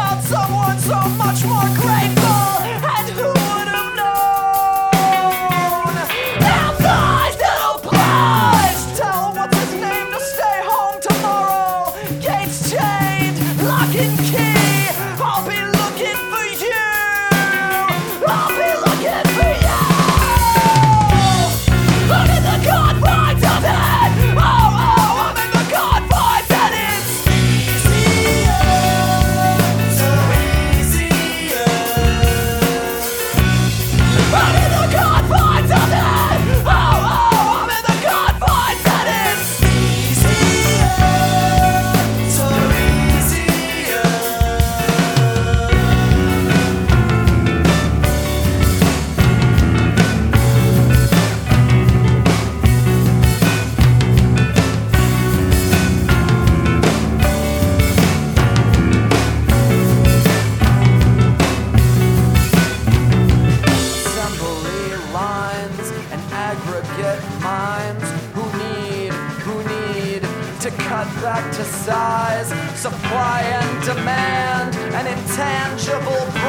about someone so much more grateful. And who would have known? Outside little place. Tell what's his name to stay home tomorrow. Gates chained, lock and key. I'll be looking for you. I'll be looking for you. I'm in the confines of it. Oh, I'm in the confines and it's easier, so easier. I'm in the confines of it. Oh, I'm in the confines and it's easier, so easier. Assembly lines and aggregate minds who need to cut back to size, supply and demand, an intangible